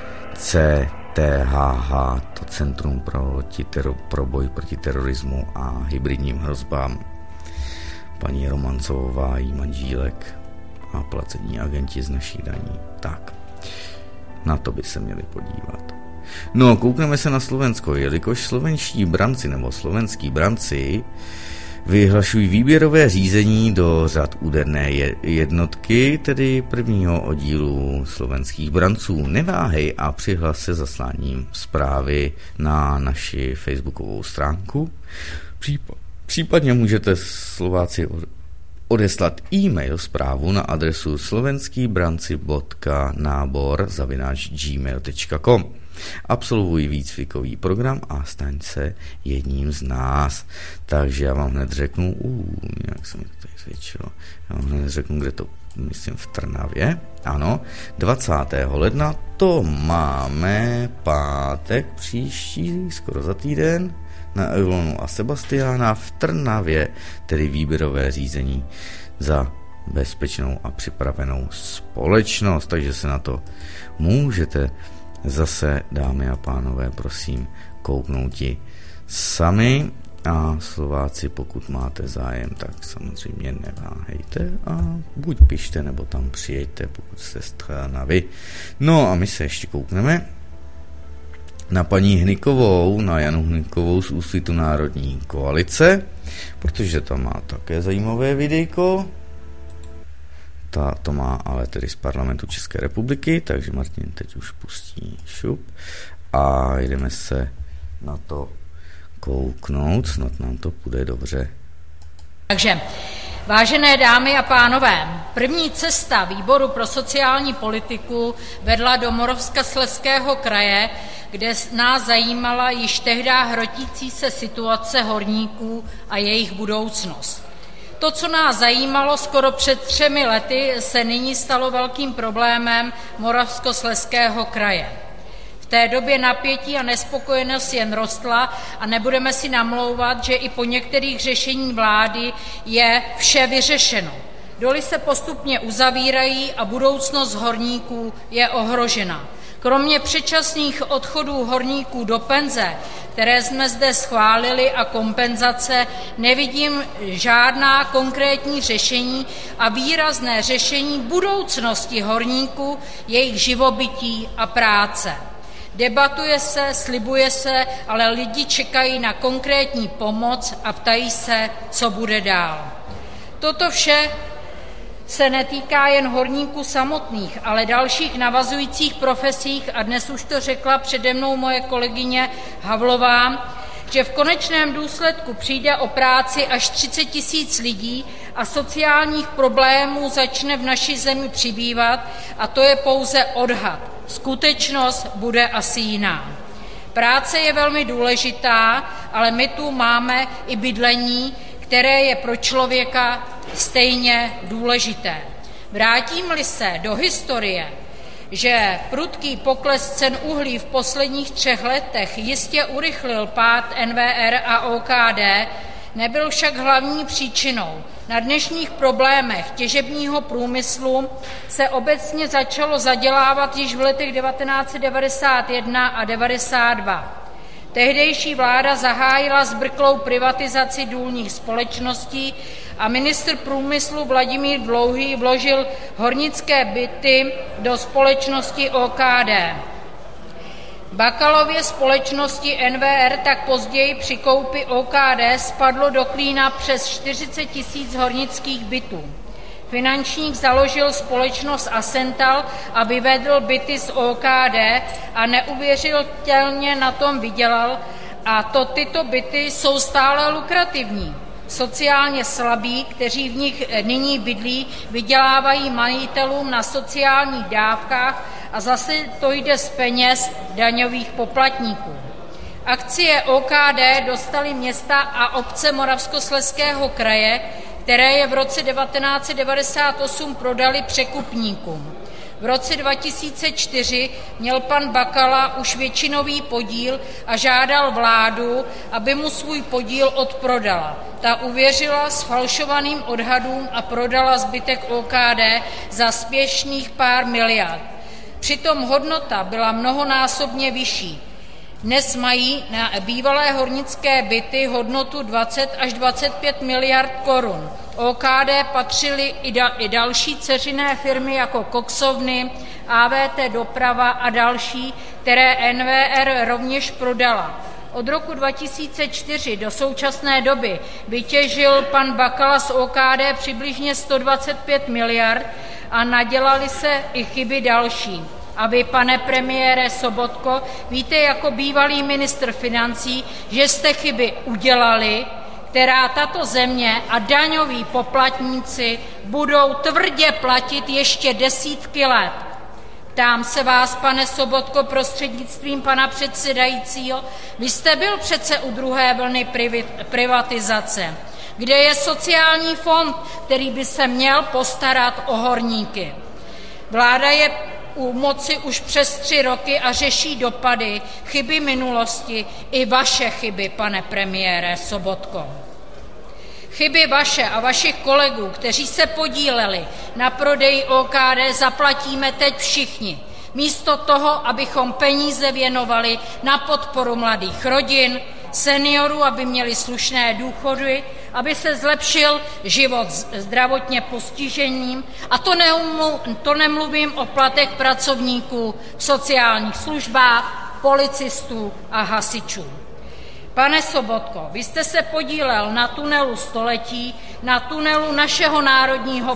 CTHH, to Centrum pro boj proti terorismu a hybridním hrozbám. Paní Romancová, jí manžílek a placení agenti z naší daní. Tak, na to by se měli podívat. No, koukneme se na Slovensko, jelikož slovenští branci nebo slovenský branci vyhlašují výběrové řízení do řad úderné jednotky, tedy prvního oddílu slovenských branců. Neváhej a přihlas se zasláním zprávy na naši facebookovou stránku. Případně můžete Slováci odeslat e-mail zprávu na adresu slovenskybranci.nábor@gmail.com. Absolvuj výcvikový program a staň se jedním z nás. Takže já vám hned řeknu, jak se mi to tady zvětšilo, já vám hned řeknu, kde to, myslím v Trnavě, ano, 20. ledna, to máme pátek příští, skoro za týden, na Eulonu a Sebastiána v Trnavě, tedy výběrové řízení za bezpečnou a připravenou společnost, takže se na to můžete zase, dámy a pánové, prosím, kouknouti sami a Slováci, pokud máte zájem, tak samozřejmě neváhejte a buď pište, nebo tam přijeďte, pokud jste z Trnavy. No a my se ještě koukneme na paní Hnykovou, na Janu Hnykovou z Úsvitu národní koalice, protože tam má také zajímavé videjko. To má ale tedy z parlamentu České republiky, takže Martin teď už pustí šup a jdeme se na to kouknout, snad nám to půjde dobře. Takže, vážené dámy a pánové, první cesta Výboru pro sociální politiku vedla do Moravskoslezského kraje, kde nás zajímala již tehdy hrotící se situace horníků a jejich budoucnost. To, co nás zajímalo skoro před 3 lety, se nyní stalo velkým problémem Moravskoslezského kraje. V té době napětí a nespokojenost jen rostla a nebudeme si namlouvat, že i po některých řešení vlády je vše vyřešeno. Doly se postupně uzavírají a budoucnost horníků je ohrožena. Kromě předčasných odchodů horníků do penze, které jsme zde schválili, a kompenzace, nevidím žádná konkrétní řešení a výrazné řešení budoucnosti horníků, jejich živobytí a práce. Debatuje se, slibuje se, ale lidi čekají na konkrétní pomoc a ptají se, co bude dál. Toto vše se netýká jen horníků samotných, ale dalších navazujících profesích a dnes už to řekla přede mnou moje kolegyně Havlová, že v konečném důsledku přijde o práci až 30 000 lidí a sociálních problémů začne v naší zemi přibývat a to je pouze odhad. Skutečnost bude asi jiná. Práce je velmi důležitá, ale my tu máme i bydlení, které je pro člověka stejně důležité. Vrátím-li se do historie, že prudký pokles cen uhlí v posledních 3 letech jistě urychlil pád NWR a OKD, nebyl však hlavní příčinou. Na dnešních problémech těžebního průmyslu se obecně začalo zadělávat již v letech 1991 a 1992. Tehdejší vláda zahájila zbrklou privatizaci důlních společností a ministr průmyslu Vladimír Dlouhý vložil hornické byty do společnosti OKD. Bakalově společnosti NWR tak později při koupi OKD spadlo do klína přes 40 000 hornických bytů. Finančník založil společnost Assental a vyvedl byty z OKD a neuvěřitelně na tom vydělal a tyto byty jsou stále lukrativní. Sociálně slabí, kteří v nich nyní bydlí, vydělávají majitelům na sociálních dávkách a zase to jde z peněz daňových poplatníků. Akcie OKD dostaly města a obce Moravskoslezského kraje, které je v roce 1998 prodali překupníkům. V roce 2004 měl pan Bakala už většinový podíl a žádal vládu, aby mu svůj podíl odprodala. Ta uvěřila sfalšovaným odhadům a prodala zbytek OKD za směšných pár miliard. Přitom hodnota byla mnohonásobně vyšší. Dnes mají na bývalé hornické byty hodnotu 20 až 25 miliard korun. OKD patřily i další dceřiné firmy jako koksovny, AVT Doprava a další, které NWR rovněž prodala. Od roku 2004 do současné doby vytěžil pan Bakala z OKD přibližně 125 miliard a nadělali se i chyby další. A vy, pane premiére Sobotko, víte jako bývalý ministr financí, že jste chyby udělali, která tato země a daňoví poplatníci budou tvrdě platit ještě desítky let. Ptám se vás, pane Sobotko, prostřednictvím pana předsedajícího, vy jste byl přece u druhé vlny privatizace. Kde je sociální fond, který by se měl postarat o horníky? Vláda je u moci už přes 3 roky a řeší dopady, chyby minulosti i vaše chyby, pane premiére Sobotko. Chyby vaše a vašich kolegů, kteří se podíleli na prodeji OKD, zaplatíme teď všichni. Místo toho, abychom peníze věnovali na podporu mladých rodin, seniorů, aby měli slušné důchody, aby se zlepšil život zdravotně postiženým, a to nemluvím o platech pracovníků v sociálních službách, policistů a hasičů. Pane Sobotko, vy jste se podílel na tunelu století, na tunelu našeho národního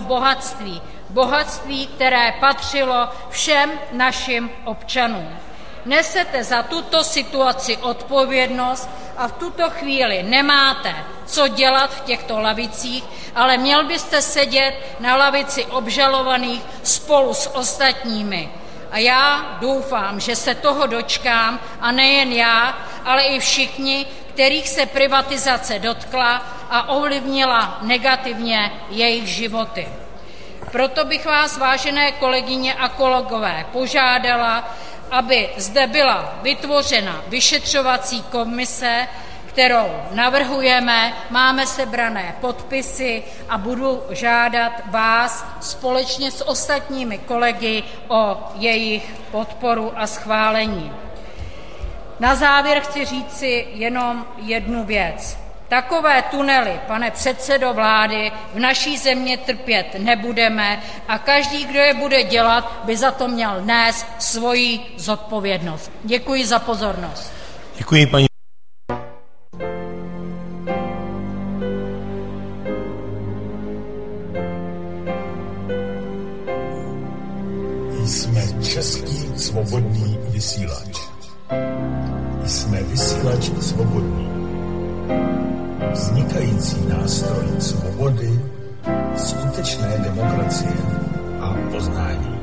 bohatství, které patřilo všem našim občanům. Nesete za tuto situaci odpovědnost a v tuto chvíli nemáte co dělat v těchto lavicích, ale měl byste sedět na lavici obžalovaných spolu s ostatními. A já doufám, že se toho dočkám, a nejen já, ale i všichni, kterých se privatizace dotkla a ovlivnila negativně jejich životy. Proto bych vás, vážené kolegyně a kolegové, požádala, aby zde byla vytvořena vyšetřovací komise, kterou navrhujeme, máme sebrané podpisy a budu žádat vás společně s ostatními kolegy o jejich podporu a schválení. Na závěr chci říci jenom jednu věc. Takové tunely, pane předsedo vlády, v naší zemi trpět nebudeme a každý, kdo je bude dělat, by za to měl nést svoji zodpovědnost. Děkuji za pozornost. Děkuji, paní. Jsme český svobodný vysílač. Jsme vysílač svobodný. Vznikající nástroj svobody, skutečné demokracie a poznání.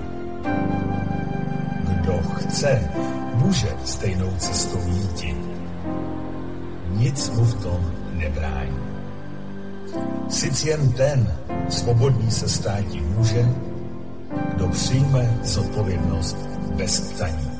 Kdo chce, může stejnou cestou jít. Nic mu v tom nebrání. Sice jen ten svobodný se státi může, kdo přijme zodpovědnost bez ptaní.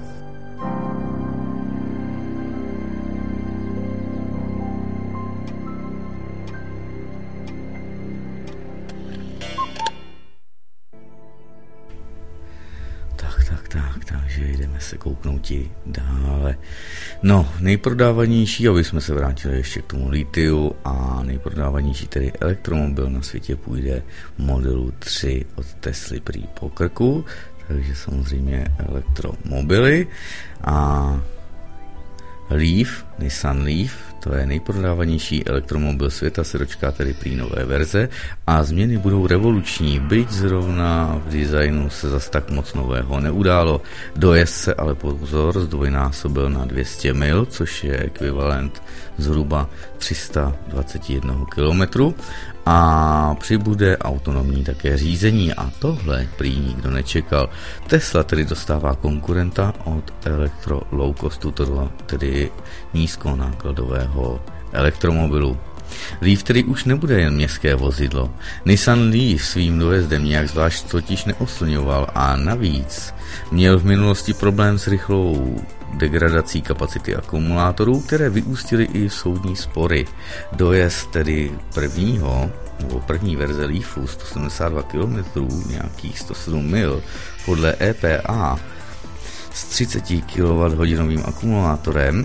Takže jdeme se kouknout dále. No, nejprodávanější, aby jsme se vrátili ještě k tomu litiu, a nejprodávanější tedy elektromobil na světě půjde modelu 3 od Tesly prý po krku, takže samozřejmě elektromobily. A Leaf, Nissan Leaf, to je nejprodávanější elektromobil světa, se dočká tedy prý nové verze a změny budou revoluční, byť zrovna v designu se zas tak moc nového neudálo. Dojezd se ale pozor zdvojnásobil na 200 mil, což je ekvivalent zhruba 321 kilometru, a přibude autonomní také řízení a tohle prý nikdo nečekal. Tesla tedy dostává konkurenta od elektro low costu, tedy nízkonákladového elektromobilu. Leaf tedy už nebude jen městské vozidlo. Nissan Leaf svým dojezdem nějak zvlášť totiž neoslňoval a navíc měl v minulosti problém s rychlou degradací kapacity akumulátorů, které vyústily i v soudní spory. Dojezd tedy první verze Leafu 172 km, nějakých 107 mil, podle EPA s 30 kWh akumulátorem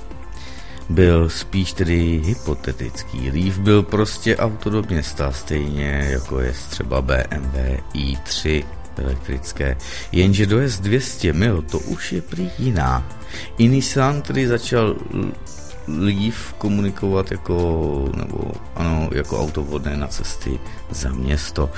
byl spíš tedy hypotetický. Leaf byl prostě auto do města, stejně jako je třeba BMW i3 elektrické. Jenže dojezd 200 mil, to už je prý jiná. I Nissan tedy začal Leaf komunikovat jako auto vhodné na cesty za město.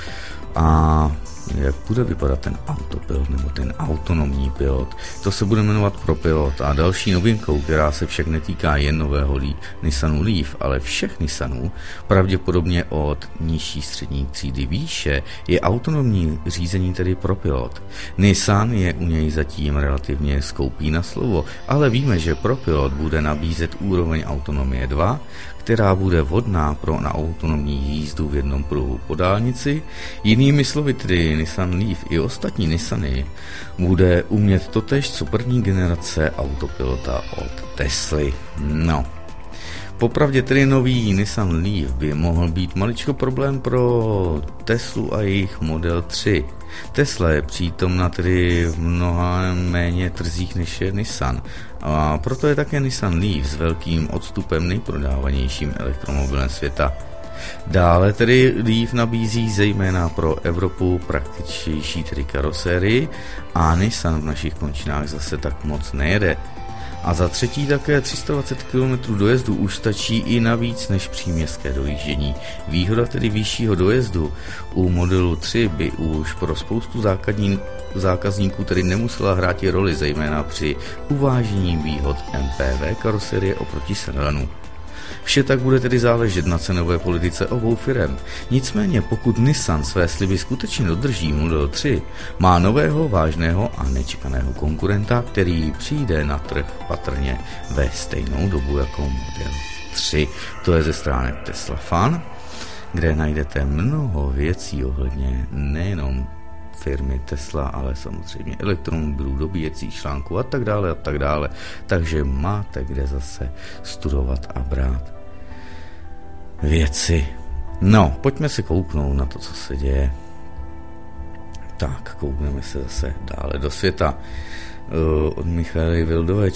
A jak bude vypadat ten autopilot nebo ten autonomní pilot, to se bude jmenovat ProPilot. A další novinkou, která se však netýká jen nového Nissanu Leaf, ale všech Nissanů, pravděpodobně od nižší střední třídy výše, je autonomní řízení, tedy ProPilot. Nissan je u něj zatím relativně skoupý na slovo, ale víme, že ProPilot bude nabízet úroveň autonomie 2, která bude vhodná na autonomní jízdu v jednom pruhu po dálnici. Jinými slovy tedy Nissan Leaf i ostatní Nissany bude umět totéž co první generace autopilota od Tesly. No, popravdě tedy nový Nissan Leaf by mohl být maličko problém pro Teslu a jejich Model 3. Tesla je přítomna tedy v mnoha méně trzích než je Nissan, a proto je také Nissan Leaf s velkým odstupem nejprodávanějším elektromobilem světa. Dále tedy Leaf nabízí zejména pro Evropu praktičtější tedy karosérii a Nissan v našich končinách zase tak moc nejede. A za třetí také 320 km dojezdu už stačí i navíc než příměstské dojíždění. Výhoda tedy vyššího dojezdu u modelu 3 by už pro spoustu zákazníků tedy nemusela hrát roli, zejména při uvážení výhod MPV karoserie oproti sedanu. Vše tak bude tedy záležet na cenové politice obou firem. Nicméně pokud Nissan své sliby skutečně dodrží, Model 3 má nového, vážného a nečekaného konkurenta, který přijde na trh patrně ve stejnou dobu jako Model 3. To je ze stránek Tesla Fan, kde najdete mnoho věcí ohledně nejenom firmy Tesla, ale samozřejmě elektromobilů, dobíjecích článků a tak dále. Takže máte kde zase studovat a brát věci. No, pojďme se kouknout na to, co se děje. Tak, koukneme se zase dále do světa. Od Michaely Vildové,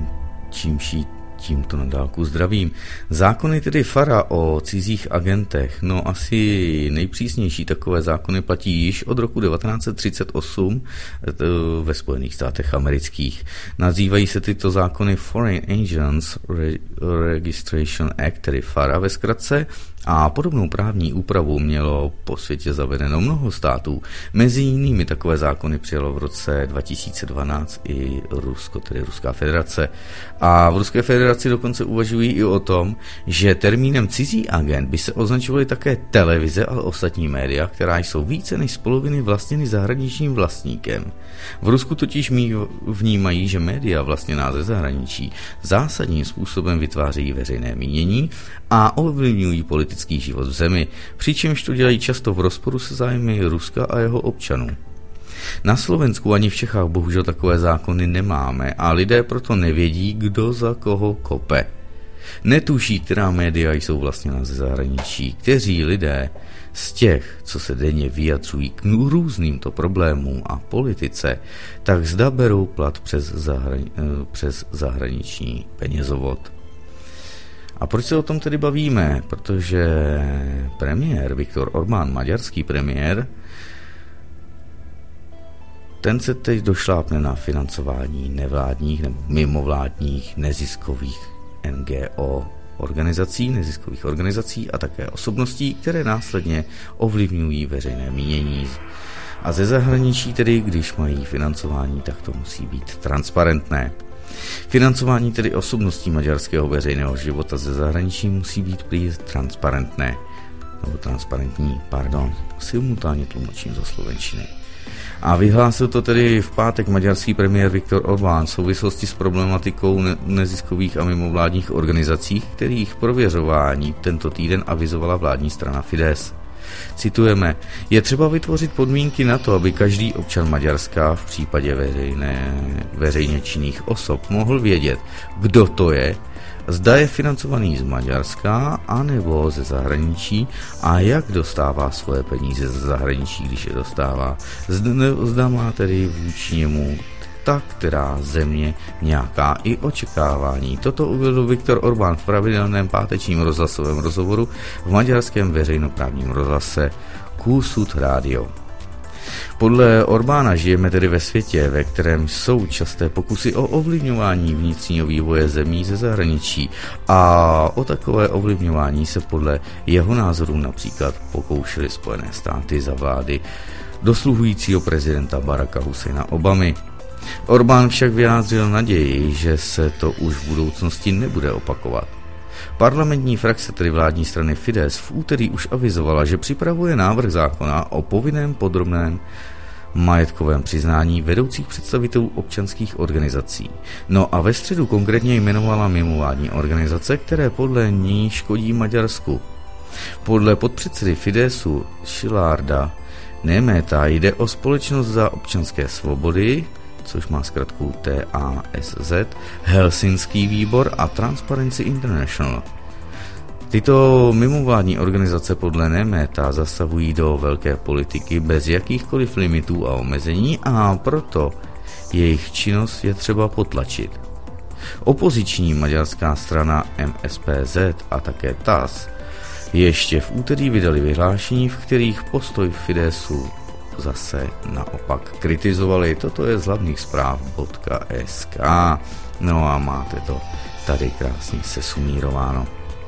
tímto na dálku zdravím. Zákony tedy FARA o cizích agentech, no asi nejpřísnější takové zákony platí již od roku 1938 ve Spojených státech amerických. Nazývají se tyto zákony Foreign Agents Registration Act, tedy FARA ve zkratce, a podobnou právní úpravu mělo po světě zavedeno mnoho států. Mezi jinými takové zákony přijalo v roce 2012 i Rusko, tedy Ruská federace. A v Ruské federaci dokonce uvažují i o tom, že termínem cizí agent by se označovaly také televize a ostatní média, která jsou více než z poloviny vlastněny zahraničním vlastníkem. V Rusku totiž vnímají, že média vlastněná ze zahraničí zásadním způsobem vytvářejí veřejné mínění a ovlivňují politický život v zemi, přičemž to dělají často v rozporu se zájmy Ruska a jeho občanů. Na Slovensku ani v Čechách bohužel takové zákony nemáme a lidé proto nevědí, kdo za koho kope. Netuší, která média jsou vlastněna ze zahraničí, kteří lidé z těch, co se denně vyjadřují k různýmto problémům a politice, tak zda berou plat přes zahraniční penězovod. A proč se o tom tedy bavíme? Protože premiér Viktor Orbán, maďarský premiér, ten se teď došlápne na financování nevládních nebo mimovládních neziskových NGO neziskových organizací a také osobností, které následně ovlivňují veřejné mínění. A ze zahraničí tedy, když mají financování, tak to musí být transparentné. Financování tedy osobností maďarského veřejného života ze zahraničí musí být prý transparentné. Nebo transparentní, simultánně tlumočím za slovenčiny. A vyhlásil to tedy v pátek maďarský premiér Viktor Orbán v souvislosti s problematikou neziskových a mimovládních organizací, kterých prověřování tento týden avizovala vládní strana Fidesz. Citujeme: je třeba vytvořit podmínky na to, aby každý občan Maďarska v případě veřejně činných osob mohl vědět, kdo to je, zda je financovaný z Maďarska anebo ze zahraničí a jak dostává svoje peníze ze zahraničí, když je dostává. Zda má tedy vůči němu ta která země nějaká i očekávání. Toto uvedl Viktor Orbán v pravidelném pátečním rozhlasovém rozhovoru v maďarském veřejnoprávním rozhlase Kossuth Radio. Podle Orbána žijeme tedy ve světě, ve kterém jsou časté pokusy o ovlivňování vnitřního vývoje zemí ze zahraničí a o takové ovlivňování se podle jeho názoru například pokoušely Spojené státy za vlády dosluhujícího prezidenta Baracka Husajna Obamy. Orbán však vyjádřil naději, že se to už v budoucnosti nebude opakovat. Parlamentní frakce, tedy vládní strany Fidesz, v úterý už avizovala, že připravuje návrh zákona o povinném podrobném majetkovém přiznání vedoucích představitelů občanských organizací. No a ve středu konkrétně jmenovala mimovládní organizace, které podle ní škodí Maďarsku. Podle podpředsedy Fideszu Szilárda Németa jde o Společnost za občanské svobody, což má zkratku TASZ, Helsinský výbor a Transparency International. Tyto mimovládní organizace podle Németa zasahují do velké politiky bez jakýchkoliv limitů a omezení a proto jejich činnost je třeba potlačit. Opoziční maďarská strana MSPZ a také TAS ještě v úterý vydali vyhlášení, v kterých postoj Fideszu zase naopak kritizovali. Toto je z hlavních zpráv.sk. No a máte to tady krásně sesumírováno.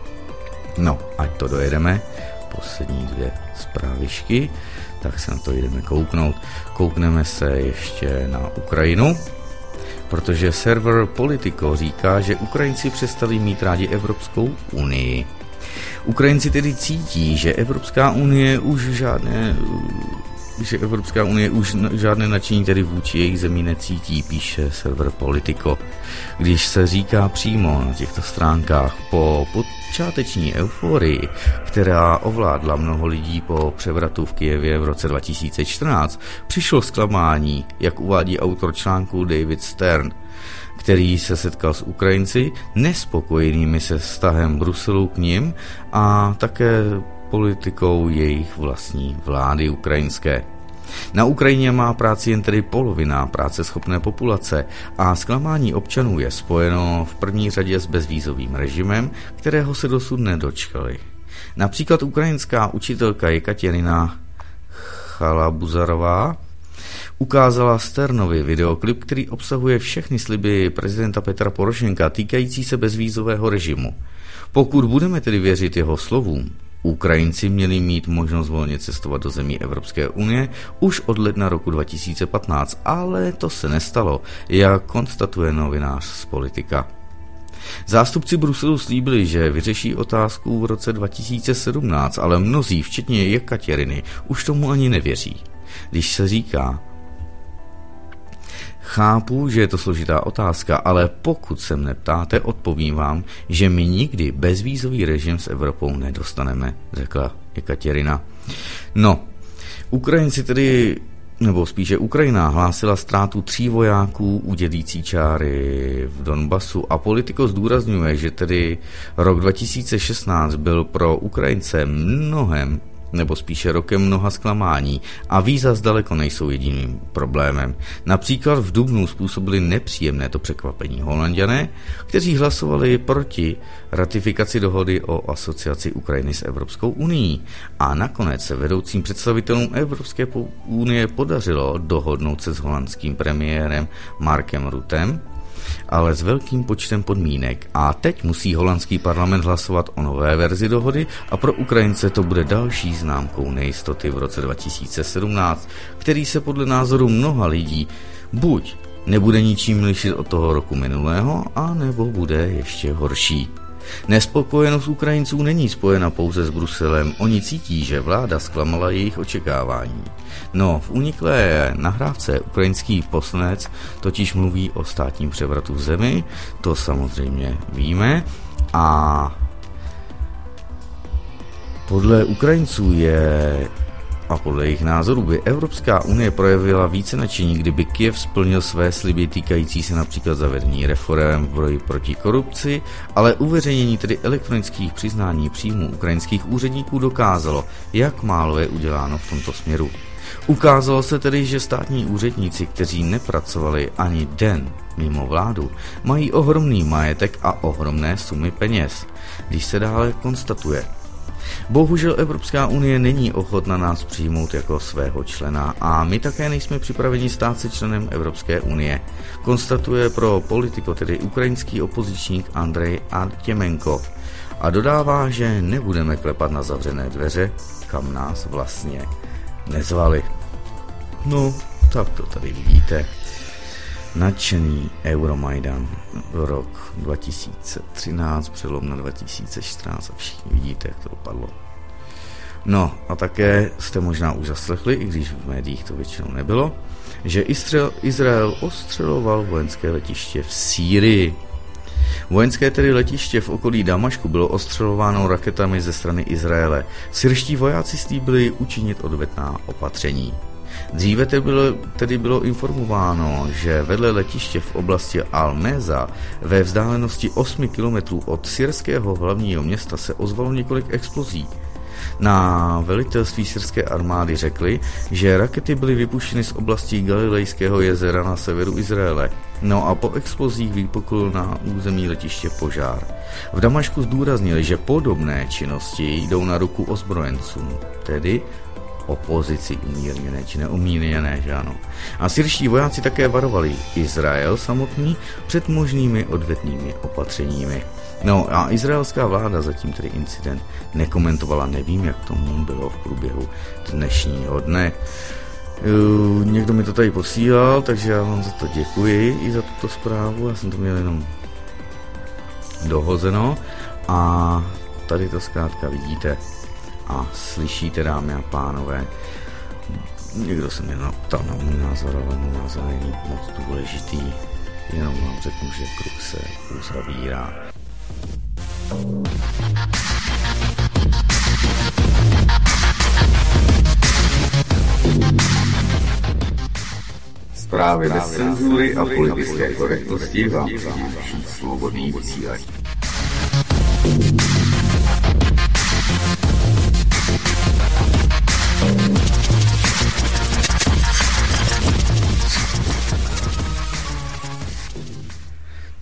No, ať to dojedeme, poslední dvě zprávičky, tak se na to jdeme kouknout. Koukneme se ještě na Ukrajinu, protože server Politico říká, že Ukrajinci přestali mít rádi Evropskou unii. Ukrajinci tedy cítí, že Evropská unie už žádné že Evropská unie už žádné nadšení tedy vůči jejich zemí necítí, píše server Politico. Když se říká přímo na těchto stránkách po počáteční euforii, která ovládla mnoho lidí po převratu v Kyjevě v roce 2014, přišlo zklamání, jak uvádí autor článku David Stern, který se setkal s Ukrajinci nespokojenými se vztahem Bruselu k nim a také politikou jejich vlastní vlády ukrajinské. Na Ukrajině má práci jen tedy polovina práceschopné populace a zklamání občanů je spojeno v první řadě s bezvízovým režimem, kterého se dosud nedočkali. Například ukrajinská učitelka Jekaterina Chalabuzarová ukázala Sternovi videoklip, který obsahuje všechny sliby prezidenta Petra Porošenka týkající se bezvízového režimu. Pokud budeme tedy věřit jeho slovům, Ukrajinci měli mít možnost volně cestovat do zemí Evropské unie už od ledna roku 2015, ale to se nestalo, jak konstatuje novinář z Politika. Zástupci Bruselu slíbili, že vyřeší otázku v roce 2017, ale mnozí, včetně Jekateriny, už tomu ani nevěří. Když se říká: chápu, že je to složitá otázka, ale pokud se mne ptáte, odpovím vám, že my nikdy bezvízový režim s Evropou nedostaneme, řekla Jekaterina. No, Ukrajinci tedy, nebo spíše Ukrajina, hlásila ztrátu 3 vojáků u dělící čáry v Donbasu a Politico zdůrazňuje, že tedy rok 2016 byl pro Ukrajince nebo spíše rokem mnoha zklamání a víza zdaleko nejsou jediným problémem. Například v dubnu způsobili nepříjemné to překvapení Holanďané, kteří hlasovali proti ratifikaci dohody o asociaci Ukrajiny s Evropskou unií a nakonec se vedoucím představitelům Evropské unie podařilo dohodnout se s holandským premiérem Markem Ruttem, ale s velkým počtem podmínek. A teď musí holandský parlament hlasovat o nové verzi dohody a pro Ukrajince to bude další známkou nejistoty v roce 2017, který se podle názoru mnoha lidí buď nebude ničím lišit od toho roku minulého, a nebo bude ještě horší. Nespokojenost Ukrajinců není spojena pouze s Bruselem, oni cítí, že vláda zklamala jejich očekávání. No, v uniklé nahrávce ukrajinský poslanec totiž mluví o státním převratu v zemi, to samozřejmě víme, a podle Ukrajinců a podle jejich názorů by Evropská unie projevila více nadšení, kdyby Kyjev splnil své sliby týkající se například zavedení reforem v boji proti korupci, ale uveřejnění tedy elektronických přiznání příjmů ukrajinských úředníků dokázalo, jak málo je uděláno v tomto směru. Ukázalo se tedy, že státní úředníci, kteří nepracovali ani den mimo vládu, mají ohromný majetek a ohromné sumy peněz. Když se dále konstatuje: bohužel Evropská unie není ochotna nás přijmout jako svého člena a my také nejsme připraveni stát se členem Evropské unie, konstatuje pro Politico tedy ukrajinský opozičník Andrej Artěmenko a dodává, že nebudeme klepat na zavřené dveře, kam nás vlastně nezvali. No, tak to tady vidíte. Nadšený Euromajdan, rok 2013, přelom na 2014 a všichni vidíte, jak to dopadlo. No a také jste možná už zaslechli, i když v médiích to většinou nebylo, že Izrael ostřeloval vojenské letiště v Sýrii. Vojenské tedy letiště v okolí Damašku bylo ostřelováno raketami ze strany Izraele. Syrští vojáci slíbili učinit odvetná opatření. Dříve tedy bylo informováno, že vedle letiště v oblasti Al-Meza ve vzdálenosti 8 kilometrů od syrského hlavního města se ozvalo několik explozí. Na velitelství syrské armády řekli, že rakety byly vypuštěny z oblasti Galilejského jezera na severu Izraele. No a po explozích vypukl na území letiště požár. V Damašku zdůraznili, že podobné činnosti jdou na ruku ozbrojencům, tedy opozici umírněné či neumírněné, že ano. A syrští vojáci také varovali Izrael samotný před možnými odvetnými opatřeními. No a izraelská vláda zatím tedy incident nekomentovala, nevím, jak tomu bylo v průběhu dnešního dne. Někdo mi to tady posílal, takže já vám za to děkuji i za tuto zprávu, já jsem to měl jenom dohozeno a tady to zkrátka vidíte a slyšíte, dámy a pánové. Někdo se mě ptal na můj názor, ale můj názor není moc důležitý. Jenom vám řeknu, že kruh se uzavírá. Zprávy bez cenzury a politické korektnosti vám přináší Svobodný vysílač.